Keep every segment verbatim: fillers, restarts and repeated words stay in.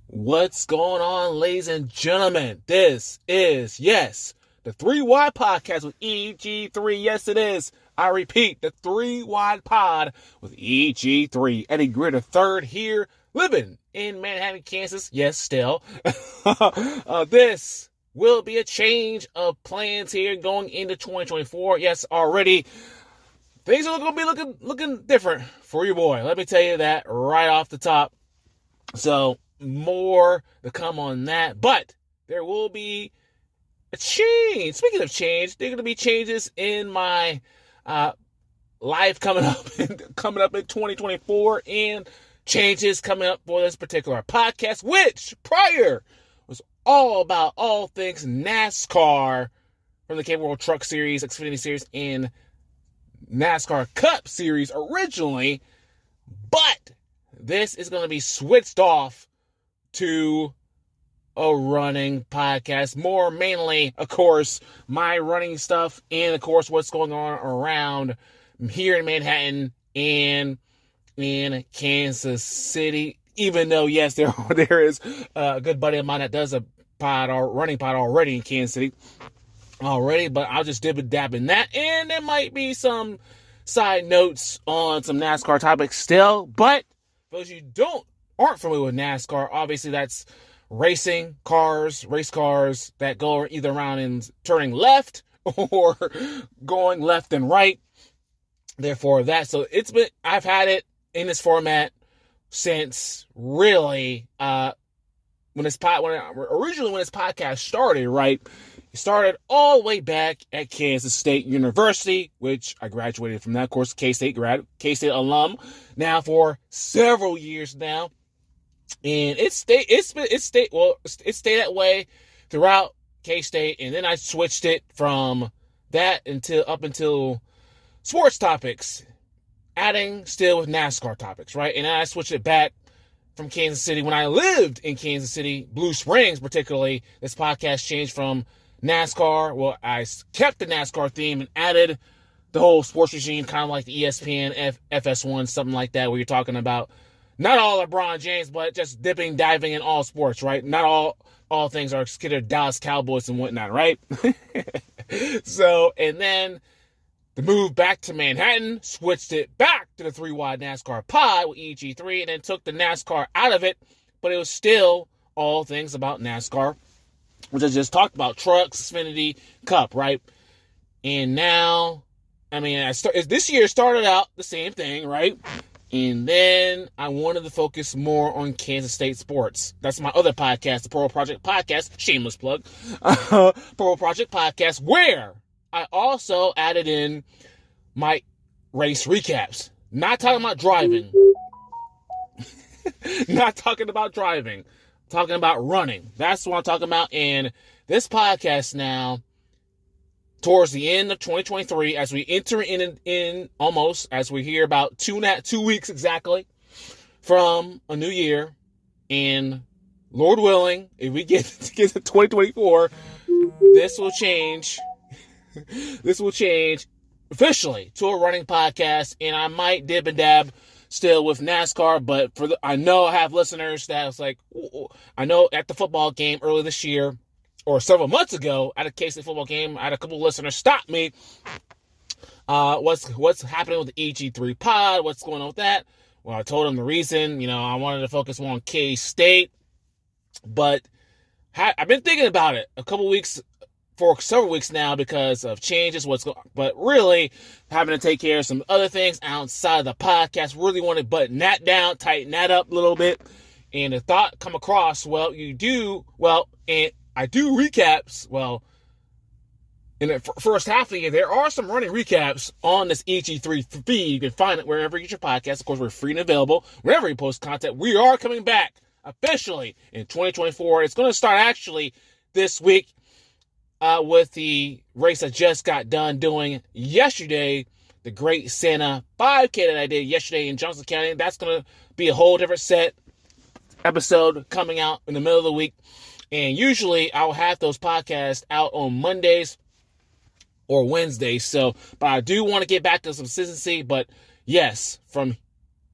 What's going on, ladies and gentlemen? This is, yes, the three wide Podcast with E G three. Yes, it is. I repeat, the three wide Pod with E G three. Eddie Greer the third here, living in Manhattan, Kansas. Yes, still. uh, this will be a change of plans here going into twenty twenty-four. Yes, already things are going to be looking looking different for your boy. Let me tell you that right off the top. So, more to come on that, but there will be a change. Speaking of change, there are going to be changes in my uh, life coming up, coming up in twenty twenty-four, and changes coming up for this particular podcast, which prior was all about all things NASCAR from the Cape World Truck Series, Xfinity Series, and NASCAR Cup Series originally, but this is going to be switched off to a running podcast. More mainly, of course, my running stuff and, of course, what's going on around here in Manhattan and in Kansas City. Even though, yes, there, there is a good buddy of mine that does a pod or running pod already in Kansas City already, but I'll just dib and dab in that. And there might be some side notes on some NASCAR topics still, but for those of you who don't aren't familiar with NASCAR, obviously that's racing cars, race cars that go either around and turning left or going left and right. Therefore, that so it's been I've had it in this format since really uh, when this pod when it, originally when this podcast started. Right, it started all the way back at Kansas State University, which I graduated from that course. K-State grad, K-State alum. Now for several years now, and it stayed. It's been it stayed well. It stayed that way throughout K-State, and then I switched it from that until up until sports topics, adding still with NASCAR topics, right? And then I switched it back from Kansas City when I lived in Kansas City, Blue Springs, particularly. This podcast changed from NASCAR. Well, I kept the NASCAR theme and added the whole sports regime, kind of like the E S P N, F- FS1, something like that, where you're talking about not all LeBron James, but just dipping, diving in all sports, right? Not all all things are considered Dallas Cowboys and whatnot, right? So, and then the move back to Manhattan, switched it back to the three-wide NASCAR pod with E G three, and then took the NASCAR out of it, but it was still all things about NASCAR, which I just talked about, trucks, Xfinity, Cup, right? And now, I mean, I start, this year started out the same thing, right? And then I wanted to focus more on Kansas State sports. That's my other podcast, the Pearl Project Podcast, shameless plug, uh, Pearl Project Podcast, where I also added in my race recaps. Not talking about driving. Not talking about driving. Talking about running. That's what I'm talking about. And this podcast now, towards the end of twenty twenty-three, as we enter in, in almost, as we hear about two, two weeks exactly from a new year, and Lord willing, if we get to, get to twenty twenty-four, this will change. This will change officially to a running podcast, and I might dib and dab still with NASCAR, but for the, I know I have listeners that was like, I know at the football game earlier this year, or several months ago, at a K-State football game, I had a couple of listeners stop me. Uh, what's what's happening with the E G three pod? What's going on with that? Well, I told them the reason. You know, I wanted to focus more on K-State, but ha- I've been thinking about it a couple weeks, for several weeks now, because of changes. What's going, but really having to take care of some other things outside of the podcast. Really want to button that down, tighten that up a little bit, and the thought come across. Well, you do well, and I do recaps. Well, in the f- first half of the year, there are some running recaps on this E G three feed. You can find it wherever you get your podcast. Of course, we're free and available wherever you post content. We are coming back officially in twenty twenty-four. It's going to start actually this week uh, with the race I just got done doing yesterday, the Great Santa five K that I did yesterday in Johnson County. That's going to be a whole different set episode coming out in the middle of the week. And usually I'll have those podcasts out on Mondays or Wednesdays. So, but I do want to get back to some consistency. But yes, from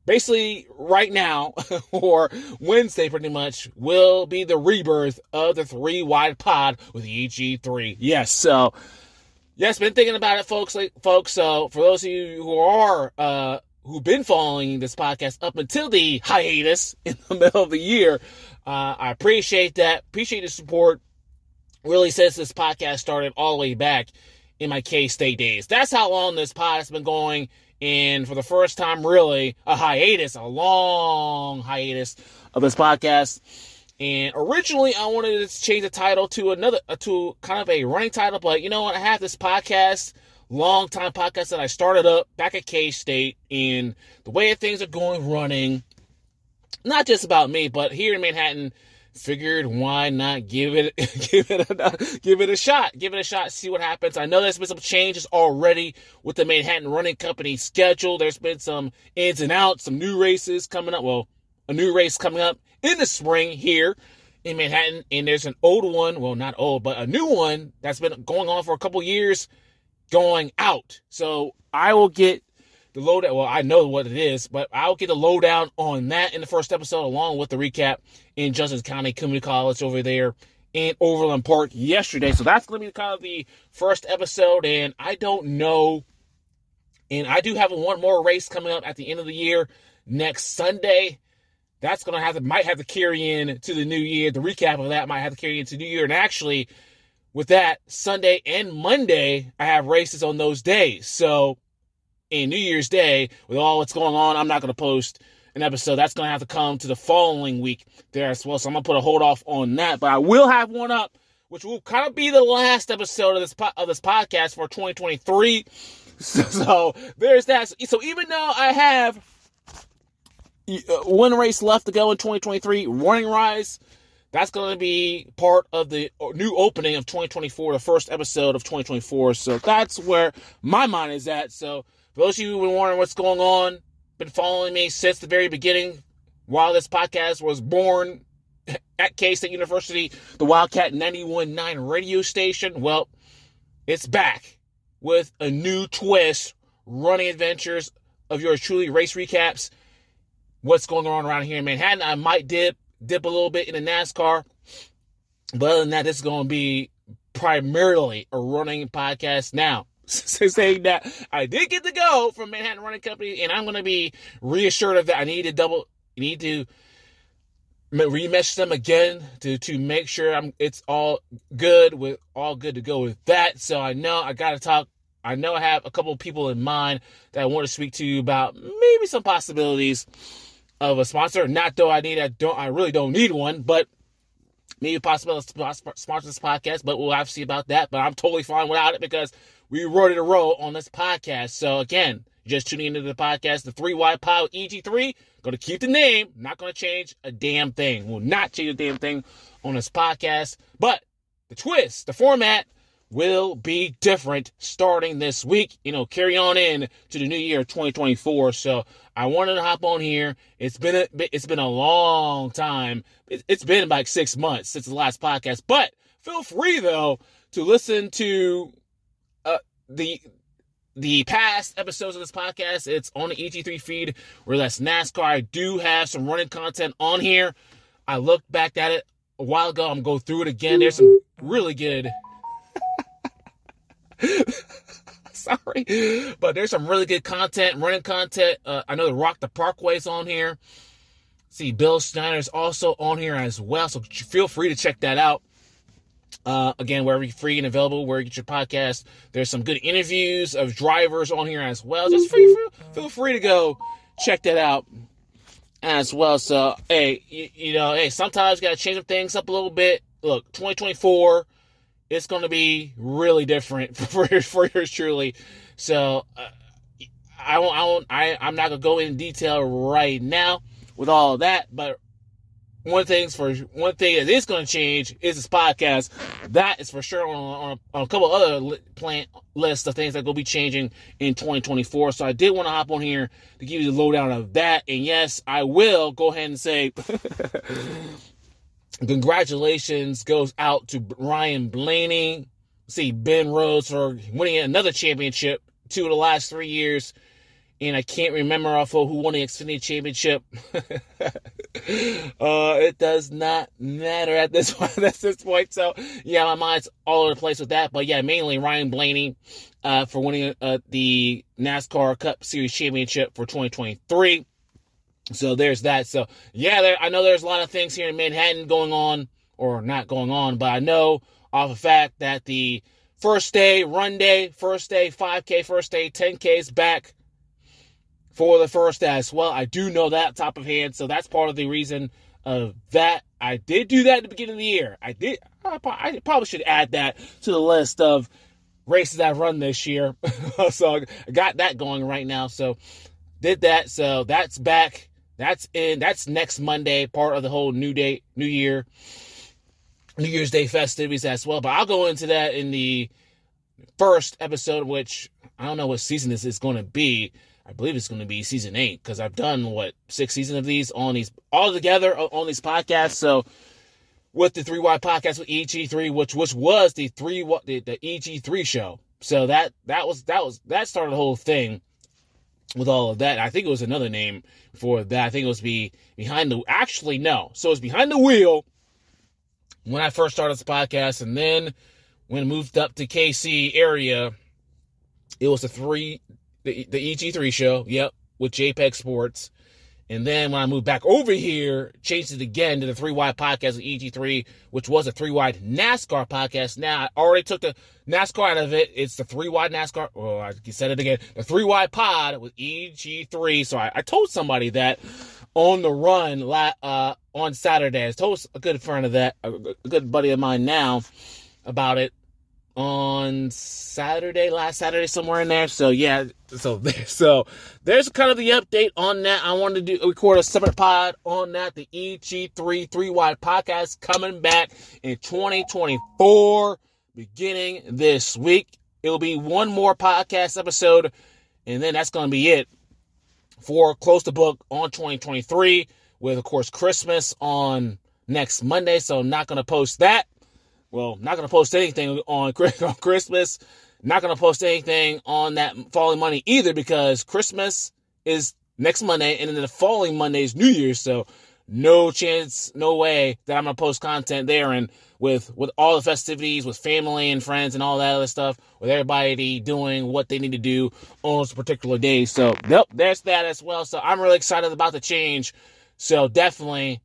basically right now, or Wednesday pretty much, will be the rebirth of the Three Wide Pod with E G three. Yes, so, yes, been thinking about it, folks. Like, folks. So, for those of you who are, uh, who've been following this podcast up until the hiatus in the middle of the year, uh, I appreciate that. Appreciate the support. Really, since this podcast started all the way back in my K-State days. That's how long this pod has been going. And for the first time, really, a hiatus, a long hiatus of this podcast. And originally, I wanted to change the title to another, to kind of a running title. But you know what? I have this podcast, long time podcast that I started up back at K-State. And the way things are going, running, not just about me, but here in Manhattan, figured why not give it give it a, give it a shot. Give it a shot, see what happens. I know there's been some changes already with the Manhattan Running Company schedule. There's been some ins and outs, some new races coming up. Well, a new race coming up in the spring here in Manhattan. And there's an old one, well, not old, but a new one that's been going on for a couple years going out. So I will get the lowdown. Well, I know what it is, but I'll get the lowdown on that in the first episode, along with the recap in Justice County Community College over there in Overland Park yesterday. So that's going to be kind of the first episode, and I don't know. And I do have one more race coming up at the end of the year next Sunday. That's going to have to, might have to carry in to the new year. The recap of that might have to carry into the new year. And actually, with that, Sunday and Monday, I have races on those days. So, in New Year's Day, with all what's going on, I'm not going to post an episode. That's going to have to come to the following week there as well. So I'm going to put a hold off on that. But I will have one up, which will kind of be the last episode of this po- of this podcast for twenty twenty-three. So, so there's that. So even though I have one race left to go in twenty twenty-three, Running Rise, that's going to be part of the new opening of twenty twenty-four, the first episode of twenty twenty-four. So that's where my mind is at. So for those of you who've been wondering what's going on, been following me since the very beginning, while this podcast was born at K-State University, the Wildcat ninety-one point nine radio station, well, it's back with a new twist, running adventures of yours truly, race recaps, what's going on around here in Manhattan. I might dip, dip a little bit in the NASCAR, but other than that, this is going to be primarily a running podcast now. Saying that I did get to go from Manhattan Running Company, and I'm going to be reassured of that. I need to double, need to remesh them again to to make sure I'm it's all good with all good to go with that. So I know I got to talk. I know I have a couple of people in mind that I want to speak to you about maybe some possibilities of a sponsor. Not though I need, I don't, I really don't need one, but maybe a possibility to sponsor this podcast. But we'll have to see about that. But I'm totally fine without it because we ready to roll on this podcast. So again, just tuning into the podcast, the Three Wide Pod with E G three. Going to keep the name. Not going to change a damn thing. Will not change a damn thing on this podcast. But the twist, the format will be different starting this week. You know, carry on in to the new year twenty twenty-four. So I wanted to hop on here. It's been a, it's been a long time. It's been like six months since the last podcast. But feel free though to listen to uh, the the past episodes of this podcast. It's on the E G three feed where that's NASCAR. I do have some running content on here. I looked back at it a while ago. I'm going to go through it again. There's some really good. Sorry, but there's some really good content, running content. Uh, I know the Rock the Parkway's on here. See, Bill Snyder's also on here as well, so feel free to check that out. Uh, again, wherever you're free and available, where you get your podcast. There's some good interviews of drivers on here as well. Just free, feel free to go check that out as well. So, hey, you, you know, hey, sometimes you got to change up things up a little bit. Look, twenty twenty-four. It's going to be really different for yours, for yours truly. So uh, I won't, I won't, I, I'm not going to go in detail right now with all of that. But one thing's for one thing that is going to change is this podcast. That is for sure on, on, a, on a couple other li- plant lists of things that will be changing in twenty twenty-four. So I did want to hop on here to give you the lowdown of that. And yes, I will go ahead and say congratulations goes out to Ryan Blaney. See, Ben Rhodes for winning another championship two of the last three years and I can't remember off of who won the Xfinity Championship. uh, it does not matter at this point. At this point, so yeah, my mind's all over the place with that. But yeah, mainly Ryan Blaney uh, for winning uh, the NASCAR Cup Series Championship for twenty twenty-three. So there's that. So yeah, there, I know there's a lot of things here in Manhattan going on, or not going on, but I know off the fact that the first day, run day, first day, five K, first day, ten K is back for the first day as well. I do know that top of hand, so that's part of the reason of that. I did do that at the beginning of the year. I did. I probably should add that to the list of races I've run this year. So I got that going right now. So did that. So that's back. That's in. That's next Monday, part of the whole New Day, New Year, New Year's Day festivities as well. But I'll go into that in the first episode, which I don't know what season this is going to be. I believe it's going to be season eight, because I've done, what, six seasons of these on these, all together on these podcasts. So with the three Y podcast with E G three, which which was the three the, the E G three show. So that that was that was that started the whole thing with all of that. I think it was another name for that. I think it was be behind the actually no. So it was Behind the Wheel when I first started this podcast, and then when I moved up to K C area, it was the three the, the E G three show, yep, with JPEG Sports. And then when I moved back over here, changed it again to the three Y podcast with E G three, which was a three Y NASCAR podcast. Now, I already took the NASCAR out of it. It's the three Y NASCAR. Oh, I said it again. The three Y pod with E G three. So I, I told somebody that on the run uh, on Saturday. I told a good friend of that, a, a good buddy of mine now, about it on Saturday, last Saturday, somewhere in there. So yeah, so there, so there's kind of the update on that. I wanted to do record a separate pod on that. The E G three three Y podcast coming back in twenty twenty-four, beginning this week. It'll be one more podcast episode, and then that's going to be it for Close the Book on twenty twenty-three, with, of course, Christmas on next Monday. So I'm not going to post that. Well, not going to post anything on Christmas. Not going to post anything on that following Monday either, because Christmas is next Monday, and then the following Monday is New Year's. So no chance, no way that I'm going to post content there. And with, with all the festivities, with family and friends and all that other stuff, with everybody doing what they need to do on those particular days. So, yep, there's that as well. So I'm really excited about the change. So definitely,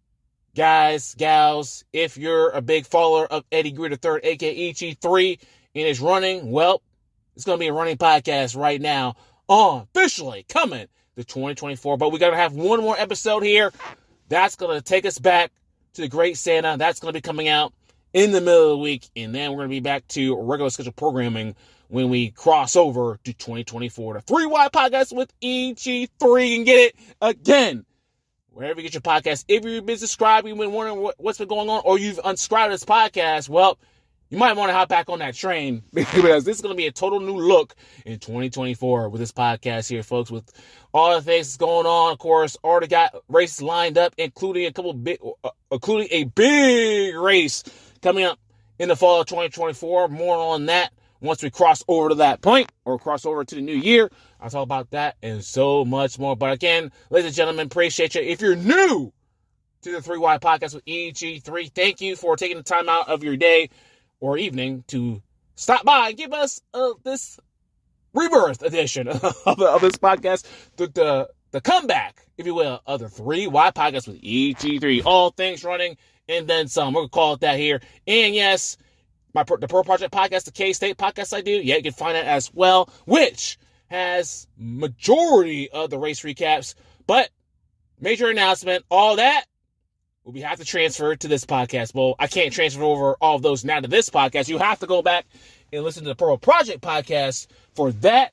guys, gals, if you're a big follower of Eddie Greer the third, aka E G three, and is running, well, it's going to be a running podcast right now, on officially coming to twenty twenty-four. But we're going to have one more episode here. That's going to take us back to the Great Santa. That's going to be coming out in the middle of the week. And then we're going to be back to regular scheduled programming when we cross over to twenty twenty-four. The three Y podcast with E G three. And get it again, wherever you get your podcast. If you've been subscribing, you've been wondering what, what's been going on, or you've unsubscribed to this podcast, well, you might want to hop back on that train, because this is going to be a total new look in twenty twenty-four with this podcast here, folks, with all the things that's going on. Of course, already got races lined up, including a couple big, uh, including a big race coming up in the fall of twenty twenty-four. More on that once we cross over to that point, or cross over to the new year. I'll talk about that and so much more. But again, ladies and gentlemen, appreciate you. If you're new to the three Y podcast with E G three, thank you for taking the time out of your day or evening to stop by and give us uh, this rebirth edition of, of this podcast, the, the the comeback, if you will, of the three Y podcast with E G three. All things running and then some. We're going to call it that here. And yes, my the Pro Project podcast, the K-State podcast I do, yeah, you can find that as well, which has majority of the race recaps. But major announcement, all that will be have to transfer to this podcast. Well, I can't transfer over all of those now to this podcast. You have to go back and listen to the Pro Project podcast for that.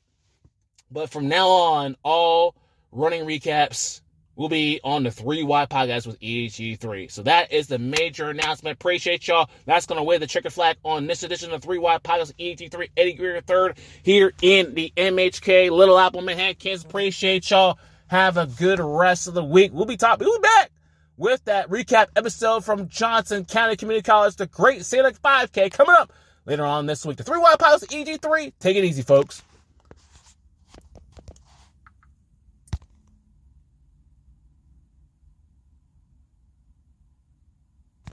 But from now on, all running recaps will be on the three Y podcast with E G three. So that is the major announcement. Appreciate y'all. That's going to wave the checker flag on this edition of three Y podcast with E G three, Eddie Greer the third, here in the M H K, Little Apple, Manhattan, Kansas. Appreciate y'all. Have a good rest of the week. We'll be top. We'll be back with that recap episode from Johnson County Community College, the Great Santa five K, coming up later on this week. The three Y podcast with E G three. Take it easy, folks.